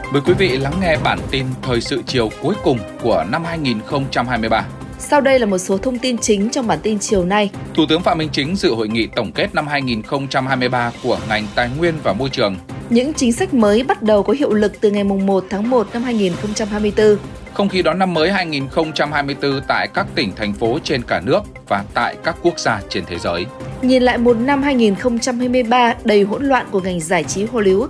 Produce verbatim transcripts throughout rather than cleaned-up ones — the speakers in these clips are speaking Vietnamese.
Mời quý vị lắng nghe bản tin thời sự chiều cuối cùng của năm hai nghìn không trăm hai mươi ba. Sau đây là một số thông tin chính trong bản tin chiều nay. Thủ tướng Phạm Minh Chính dự hội nghị tổng kết năm hai nghìn không trăm hai mươi ba của ngành Tài nguyên và Môi trường. Những chính sách mới bắt đầu có hiệu lực từ ngày mùng một tháng một năm hai nghìn không trăm hai mươi tư. Không khí đón năm mới hai nghìn không trăm hai mươi tư tại các tỉnh, thành phố trên cả nước và tại các quốc gia trên thế giới. Nhìn lại một năm hai nghìn không trăm hai mươi ba đầy hỗn loạn của ngành giải trí Hollywood.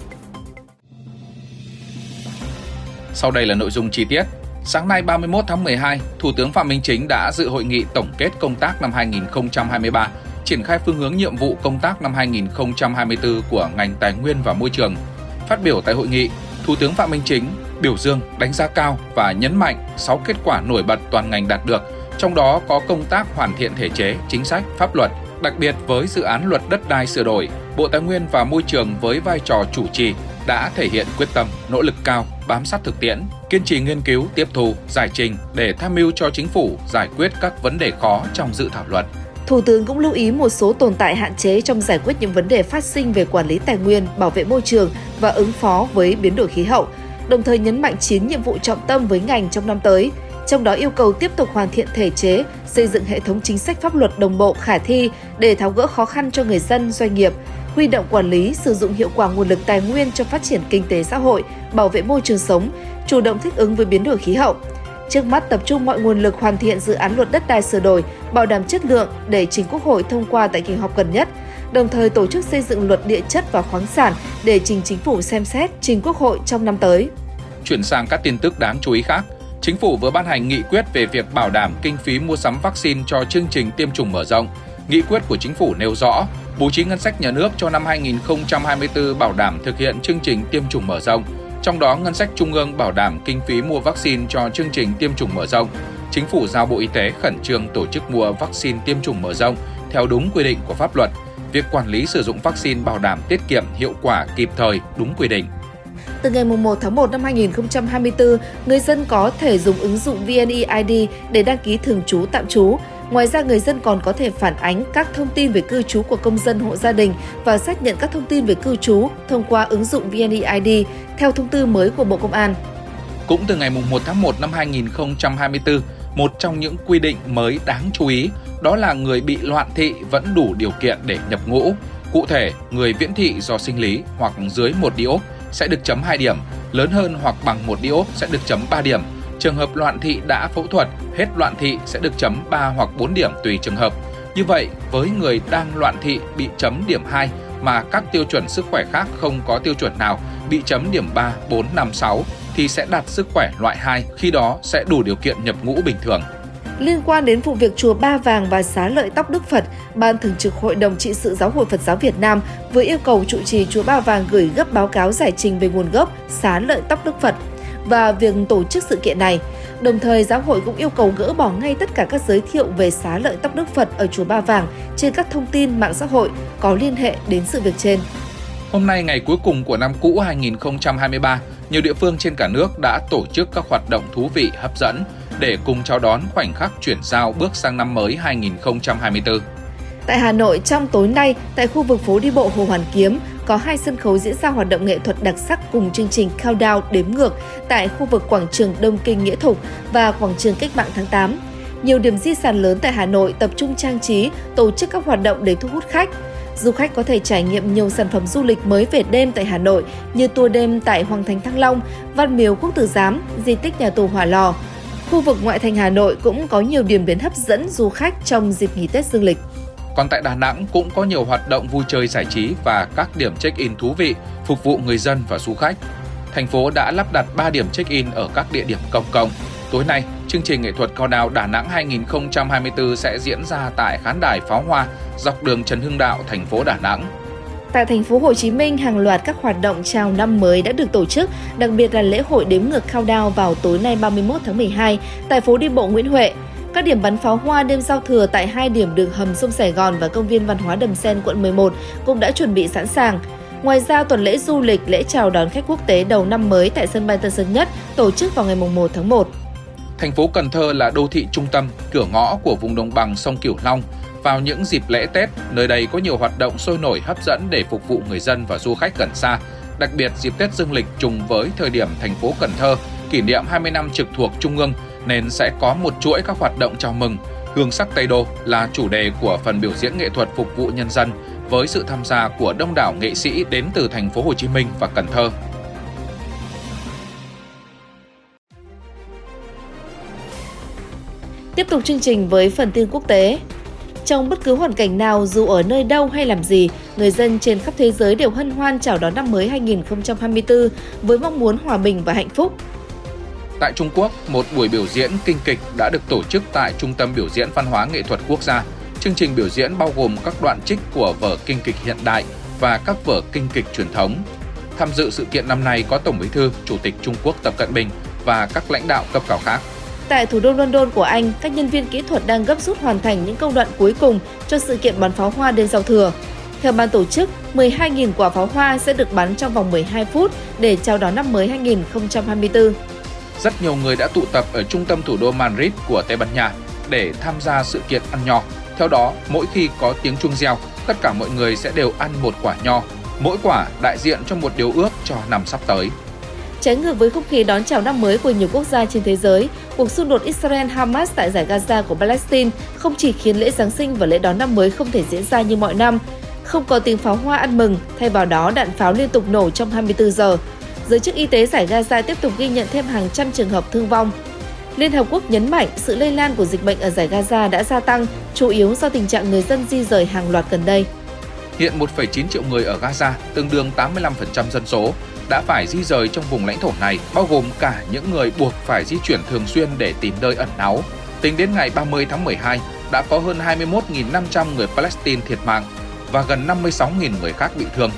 Sau đây là nội dung chi tiết. Sáng nay ba mươi mốt tháng mười hai, Thủ tướng Phạm Minh Chính đã dự hội nghị tổng kết công tác năm hai nghìn không trăm hai mươi ba, triển khai phương hướng nhiệm vụ công tác năm hai nghìn không trăm hai mươi tư của ngành Tài nguyên và Môi trường. Phát biểu tại hội nghị, Thủ tướng Phạm Minh Chính biểu dương, đánh giá cao và nhấn mạnh sáu kết quả nổi bật toàn ngành đạt được, trong đó có công tác hoàn thiện thể chế, chính sách, pháp luật. Đặc biệt với dự án luật đất đai sửa đổi, Bộ Tài nguyên và Môi trường với vai trò chủ trì đã thể hiện quyết tâm, nỗ lực cao, bám sát thực tiễn, kiên trì nghiên cứu, tiếp thu, giải trình để tham mưu cho Chính phủ giải quyết các vấn đề khó trong dự thảo luật. Thủ tướng cũng lưu ý một số tồn tại hạn chế trong giải quyết những vấn đề phát sinh về quản lý tài nguyên, bảo vệ môi trường và ứng phó với biến đổi khí hậu, đồng thời nhấn mạnh chín nhiệm vụ trọng tâm với ngành trong năm tới. Trong đó yêu cầu tiếp tục hoàn thiện thể chế, xây dựng hệ thống chính sách pháp luật đồng bộ khả thi để tháo gỡ khó khăn cho người dân, doanh nghiệp, huy động quản lý, sử dụng hiệu quả nguồn lực tài nguyên cho phát triển kinh tế xã hội, bảo vệ môi trường sống, chủ động thích ứng với biến đổi khí hậu. Trước mắt tập trung mọi nguồn lực hoàn thiện dự án luật đất đai sửa đổi, bảo đảm chất lượng để trình Quốc hội thông qua tại kỳ họp gần nhất, đồng thời tổ chức xây dựng luật địa chất và khoáng sản để trình Chính phủ xem xét, trình Quốc hội trong năm tới. Chuyển sang các tin tức đáng chú ý khác. Chính phủ vừa ban hành nghị quyết về việc bảo đảm kinh phí mua sắm vaccine cho chương trình tiêm chủng mở rộng. Nghị quyết của Chính phủ nêu rõ, bố trí ngân sách nhà nước cho năm hai nghìn không trăm hai mươi tư bảo đảm thực hiện chương trình tiêm chủng mở rộng. Trong đó, ngân sách trung ương bảo đảm kinh phí mua vaccine cho chương trình tiêm chủng mở rộng. Chính phủ giao Bộ Y tế khẩn trương tổ chức mua vaccine tiêm chủng mở rộng theo đúng quy định của pháp luật. Việc quản lý sử dụng vaccine bảo đảm tiết kiệm, hiệu quả, kịp thời, đúng quy định. Từ ngày mùng một tháng một năm hai nghìn không trăm hai mươi tư, người dân có thể dùng ứng dụng vê en e i đê để đăng ký thường trú tạm trú. Ngoài ra, người dân còn có thể phản ánh các thông tin về cư trú của công dân hộ gia đình và xác nhận các thông tin về cư trú thông qua ứng dụng vê en e i đê theo thông tư mới của Bộ Công an. Cũng từ ngày mùng một tháng một năm hai nghìn không trăm hai mươi tư, một trong những quy định mới đáng chú ý đó là người bị loạn thị vẫn đủ điều kiện để nhập ngũ. Cụ thể, người viễn thị do sinh lý hoặc dưới một diop sẽ được chấm hai điểm, lớn hơn hoặc bằng một diop sẽ được chấm ba điểm. Trường hợp loạn thị đã phẫu thuật, hết loạn thị sẽ được chấm ba hoặc bốn điểm tùy trường hợp. Như vậy, với người đang loạn thị bị chấm điểm hai mà các tiêu chuẩn sức khỏe khác không có tiêu chuẩn nào bị chấm điểm ba, bốn, năm, sáu thì sẽ đạt sức khỏe loại hai, khi đó sẽ đủ điều kiện nhập ngũ bình thường. Liên quan đến vụ việc chùa Ba Vàng và xá lợi tóc Đức Phật, Ban Thường trực Hội đồng Trị sự Giáo hội Phật giáo Việt Nam vừa yêu cầu trụ trì chùa Ba Vàng gửi gấp báo cáo giải trình về nguồn gốc xá lợi tóc Đức Phật và việc tổ chức sự kiện này. Đồng thời, giáo hội cũng yêu cầu gỡ bỏ ngay tất cả các giới thiệu về xá lợi tóc Đức Phật ở chùa Ba Vàng trên các thông tin mạng xã hội có liên hệ đến sự việc trên. Hôm nay, ngày cuối cùng của năm cũ hai nghìn không trăm hai mươi ba, nhiều địa phương trên cả nước đã tổ chức các hoạt động thú vị, hấp dẫn để cùng chào đón khoảnh khắc chuyển giao bước sang năm mới hai nghìn không trăm hai mươi tư. Tại Hà Nội, trong tối nay, tại khu vực phố đi bộ Hồ Hoàn Kiếm, có hai sân khấu diễn ra hoạt động nghệ thuật đặc sắc cùng chương trình countdown đếm ngược tại khu vực quảng trường Đông Kinh Nghĩa Thục và quảng trường Cách mạng tháng tám. Nhiều điểm di sản lớn tại Hà Nội tập trung trang trí, tổ chức các hoạt động để thu hút khách. Du khách có thể trải nghiệm nhiều sản phẩm du lịch mới về đêm tại Hà Nội như tour đêm tại Hoàng thành Thăng Long, Văn miếu Quốc tử Giám, di tích nhà tù Hỏa Lò. Khu vực ngoại thành Hà Nội cũng có nhiều điểm đến hấp dẫn du khách trong dịp nghỉ Tết Dương lịch. Còn tại Đà Nẵng cũng có nhiều hoạt động vui chơi giải trí và các điểm check-in thú vị phục vụ người dân và du khách. Thành phố đã lắp đặt ba điểm check-in ở các địa điểm công cộng. Tối nay, chương trình nghệ thuật countdown Đà Nẵng hai nghìn không trăm hai mươi tư sẽ diễn ra tại khán đài pháo hoa dọc đường Trần Hưng Đạo, thành phố Đà Nẵng. Tại thành phố Hồ Chí Minh, hàng loạt các hoạt động chào năm mới đã được tổ chức, đặc biệt là lễ hội đếm ngược countdown vào tối nay ba mươi mốt tháng mười hai tại phố đi bộ Nguyễn Huệ. Các điểm bắn pháo hoa đêm giao thừa tại hai điểm đường hầm sông Sài Gòn và công viên văn hóa Đầm Sen quận mười một cũng đã chuẩn bị sẵn sàng. Ngoài ra, tuần lễ du lịch, lễ chào đón khách quốc tế đầu năm mới tại sân bay Tân Sơn Nhất tổ chức vào ngày một tháng một. Thành phố Cần Thơ là đô thị trung tâm, cửa ngõ của vùng đồng bằng sông Cửu Long. Vào những dịp lễ Tết, nơi đây có nhiều hoạt động sôi nổi hấp dẫn để phục vụ người dân và du khách gần xa. Đặc biệt, dịp Tết Dương lịch trùng với thời điểm thành phố Cần Thơ kỷ niệm hai mươi năm trực thuộc Trung ương nên sẽ có một chuỗi các hoạt động chào mừng. Hương sắc Tây Đô là chủ đề của phần biểu diễn nghệ thuật phục vụ nhân dân với sự tham gia của đông đảo nghệ sĩ đến từ thành phố Hồ Chí Minh và Cần Thơ. Tiếp tục chương trình với phần tin quốc tế. Trong bất cứ hoàn cảnh nào, dù ở nơi đâu hay làm gì, người dân trên khắp thế giới đều hân hoan chào đón năm mới hai nghìn không trăm hai mươi tư với mong muốn hòa bình và hạnh phúc. Tại Trung Quốc, một buổi biểu diễn kinh kịch đã được tổ chức tại Trung tâm Biểu diễn Văn hóa Nghệ thuật Quốc gia. Chương trình biểu diễn bao gồm các đoạn trích của vở kinh kịch hiện đại và các vở kinh kịch truyền thống. Tham dự sự kiện năm nay có Tổng Bí thư, Chủ tịch Trung Quốc Tập Cận Bình và các lãnh đạo cấp cao khác. Tại thủ đô London của Anh, các nhân viên kỹ thuật đang gấp rút hoàn thành những công đoạn cuối cùng cho sự kiện bắn pháo hoa đêm giao thừa. Theo ban tổ chức, mười hai nghìn quả pháo hoa sẽ được bắn trong vòng mười hai phút để chào đón năm mới hai nghìn không trăm hai mươi tư. Rất nhiều người đã tụ tập ở trung tâm thủ đô Madrid của Tây Ban Nha để tham gia sự kiện ăn nho. Theo đó, mỗi khi có tiếng chuông reo, tất cả mọi người sẽ đều ăn một quả nho. Mỗi quả đại diện cho một điều ước cho năm sắp tới. Trái ngược với không khí đón chào năm mới của nhiều quốc gia trên thế giới, cuộc xung đột Israel-Hamas tại giải Gaza của Palestine không chỉ khiến lễ Giáng sinh và lễ đón năm mới không thể diễn ra như mọi năm. Không có tiếng pháo hoa ăn mừng, thay vào đó đạn pháo liên tục nổ trong hai mươi tư giờ. Giới chức y tế giải Gaza tiếp tục ghi nhận thêm hàng trăm trường hợp thương vong. Liên Hợp Quốc nhấn mạnh sự lây lan của dịch bệnh ở giải Gaza đã gia tăng, chủ yếu do tình trạng người dân di rời hàng loạt gần đây. Hiện một phẩy chín triệu người ở Gaza, tương đương tám mươi lăm phần trăm dân số, đã phải di rời trong vùng lãnh thổ này, bao gồm cả những người buộc phải di chuyển thường xuyên để tìm nơi ẩn náu. Tính đến ngày ba mươi tháng mười hai, đã có hơn hai mươi mốt nghìn năm trăm người Palestine thiệt mạng và gần năm mươi sáu nghìn người khác bị thương.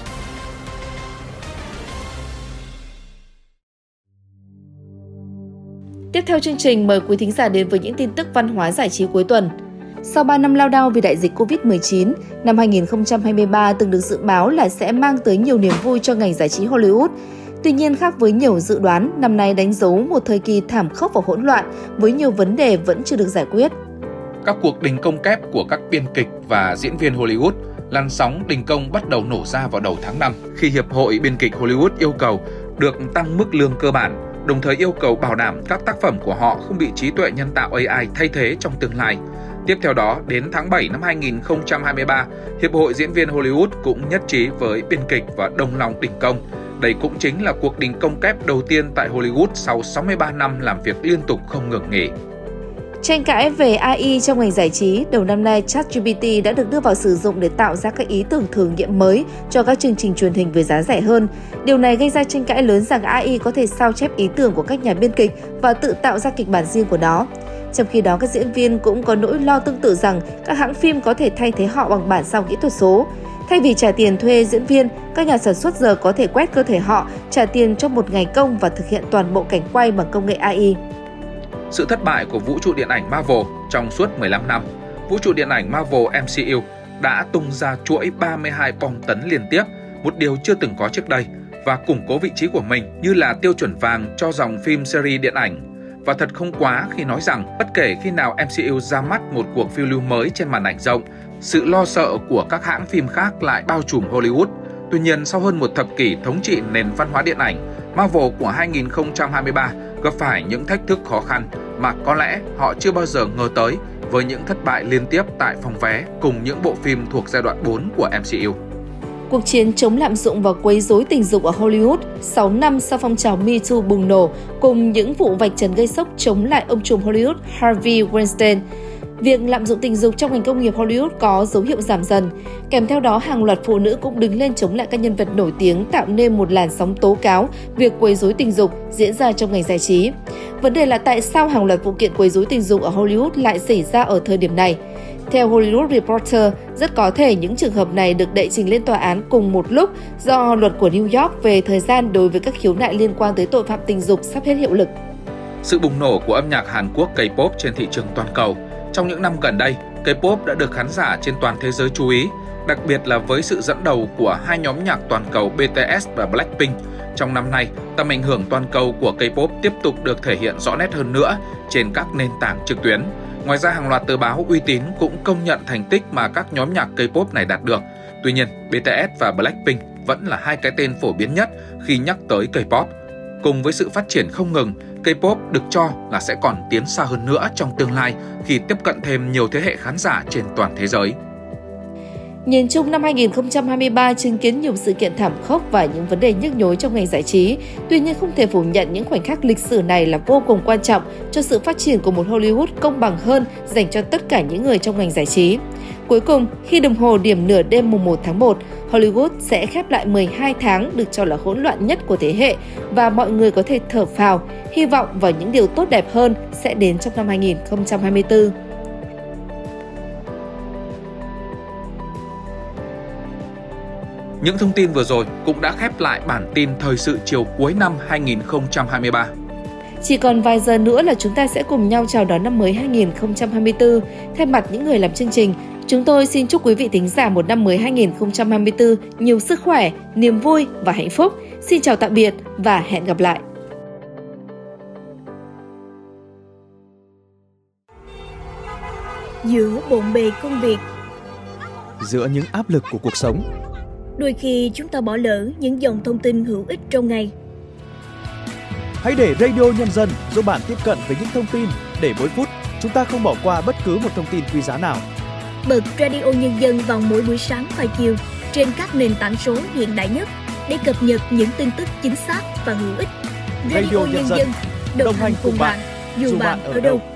Tiếp theo chương trình, mời quý thính giả đến với những tin tức văn hóa giải trí cuối tuần. Sau ba năm lao đao vì đại dịch covid mười chín, năm hai nghìn không trăm hai mươi ba từng được dự báo là sẽ mang tới nhiều niềm vui cho ngành giải trí Hollywood. Tuy nhiên, khác với nhiều dự đoán, năm nay đánh dấu một thời kỳ thảm khốc và hỗn loạn với nhiều vấn đề vẫn chưa được giải quyết. Các cuộc đình công kép của các biên kịch và diễn viên Hollywood, làn sóng đình công bắt đầu nổ ra vào đầu tháng năm khi Hiệp hội Biên kịch Hollywood yêu cầu được tăng mức lương cơ bản, đồng thời yêu cầu bảo đảm các tác phẩm của họ không bị trí tuệ nhân tạo A I thay thế trong tương lai. Tiếp theo đó, đến tháng bảy năm hai nghìn không trăm hai mươi ba, Hiệp hội Diễn viên Hollywood cũng nhất trí với biên kịch và đồng lòng đình công. Đây cũng chính là cuộc đình công kép đầu tiên tại Hollywood sau sáu mươi ba năm làm việc liên tục không ngừng nghỉ. Tranh cãi về A I trong ngành giải trí, đầu năm nay ChatGPT đã được đưa vào sử dụng để tạo ra các ý tưởng thử nghiệm mới cho các chương trình truyền hình với giá rẻ hơn. Điều này gây ra tranh cãi lớn rằng A I có thể sao chép ý tưởng của các nhà biên kịch và tự tạo ra kịch bản riêng của nó. Trong khi đó, các diễn viên cũng có nỗi lo tương tự rằng các hãng phim có thể thay thế họ bằng bản sao kỹ thuật số. Thay vì trả tiền thuê diễn viên, các nhà sản xuất giờ có thể quét cơ thể họ, trả tiền cho một ngày công và thực hiện toàn bộ cảnh quay bằng công nghệ A I. Sự thất bại của vũ trụ điện ảnh Marvel trong suốt mười lăm năm, vũ trụ điện ảnh Marvel M C U đã tung ra chuỗi ba mươi hai bom tấn liên tiếp, một điều chưa từng có trước đây, và củng cố vị trí của mình như là tiêu chuẩn vàng cho dòng phim series điện ảnh. Và thật không quá khi nói rằng bất kể khi nào M C U ra mắt một cuộc phiêu lưu mới trên màn ảnh rộng, sự lo sợ của các hãng phim khác lại bao trùm Hollywood. Tuy nhiên, sau hơn một thập kỷ thống trị nền văn hóa điện ảnh, Marvel của hai nghìn không trăm hai mươi ba gặp phải những thách thức khó khăn mà có lẽ họ chưa bao giờ ngờ tới với những thất bại liên tiếp tại phòng vé cùng những bộ phim thuộc giai đoạn bốn của M C U. Cuộc chiến chống lạm dụng và quấy rối tình dục ở Hollywood sáu năm sau phong trào Me Too bùng nổ cùng những vụ vạch trần gây sốc chống lại ông trùm Hollywood Harvey Weinstein. Việc lạm dụng tình dục trong ngành công nghiệp Hollywood có dấu hiệu giảm dần. Kèm theo đó, hàng loạt phụ nữ cũng đứng lên chống lại các nhân vật nổi tiếng, tạo nên một làn sóng tố cáo việc quấy rối tình dục diễn ra trong ngành giải trí. Vấn đề là tại sao hàng loạt vụ kiện quấy rối tình dục ở Hollywood lại xảy ra ở thời điểm này? Theo Hollywood Reporter, rất có thể những trường hợp này được đệ trình lên tòa án cùng một lúc do luật của New York về thời gian đối với các khiếu nại liên quan tới tội phạm tình dục sắp hết hiệu lực. Sự bùng nổ của âm nhạc Hàn Quốc K-pop trên thị trường toàn cầu. Trong những năm gần đây, K-pop đã được khán giả trên toàn thế giới chú ý, đặc biệt là với sự dẫn đầu của hai nhóm nhạc toàn cầu B T S và Blackpink. Trong năm nay, tầm ảnh hưởng toàn cầu của K-pop tiếp tục được thể hiện rõ nét hơn nữa trên các nền tảng trực tuyến. Ngoài ra, hàng loạt tờ báo uy tín cũng công nhận thành tích mà các nhóm nhạc K-pop này đạt được. Tuy nhiên, B T S và Blackpink vẫn là hai cái tên phổ biến nhất khi nhắc tới K-pop. Cùng với sự phát triển không ngừng, K-pop được cho là sẽ còn tiến xa hơn nữa trong tương lai khi tiếp cận thêm nhiều thế hệ khán giả trên toàn thế giới. Nhìn chung, năm hai nghìn không trăm hai mươi ba chứng kiến nhiều sự kiện thảm khốc và những vấn đề nhức nhối trong ngành giải trí. Tuy nhiên, không thể phủ nhận những khoảnh khắc lịch sử này là vô cùng quan trọng cho sự phát triển của một Hollywood công bằng hơn dành cho tất cả những người trong ngành giải trí. Cuối cùng, khi đồng hồ điểm nửa đêm mùng một tháng một, Hollywood sẽ khép lại mười hai tháng được cho là hỗn loạn nhất của thế hệ và mọi người có thể thở phào, hy vọng vào những điều tốt đẹp hơn sẽ đến trong năm hai nghìn không trăm hai mươi tư. Những thông tin vừa rồi cũng đã khép lại bản tin thời sự chiều cuối năm hai nghìn không trăm hai mươi ba. Chỉ còn vài giờ nữa là chúng ta sẽ cùng nhau chào đón năm mới hai nghìn không trăm hai mươi tư. Thay mặt những người làm chương trình, chúng tôi xin chúc quý vị thính giả một năm mới hai nghìn không trăm hai mươi tư nhiều sức khỏe, niềm vui và hạnh phúc. Xin chào tạm biệt và hẹn gặp lại. Giữa bộn bề công việc, giữa những áp lực của cuộc sống, đôi khi chúng ta bỏ lỡ những dòng thông tin hữu ích trong ngày. Hãy để Radio Nhân dân giúp bạn tiếp cận với những thông tin để mỗi phút chúng ta không bỏ qua bất cứ một thông tin quý giá nào. Bật Radio Nhân dân vào mỗi buổi sáng và chiều trên các nền tảng số hiện đại nhất để cập nhật những tin tức chính xác và hữu ích. Radio, Radio Nhân dân đồng hành cùng bạn, dù bạn ở đâu.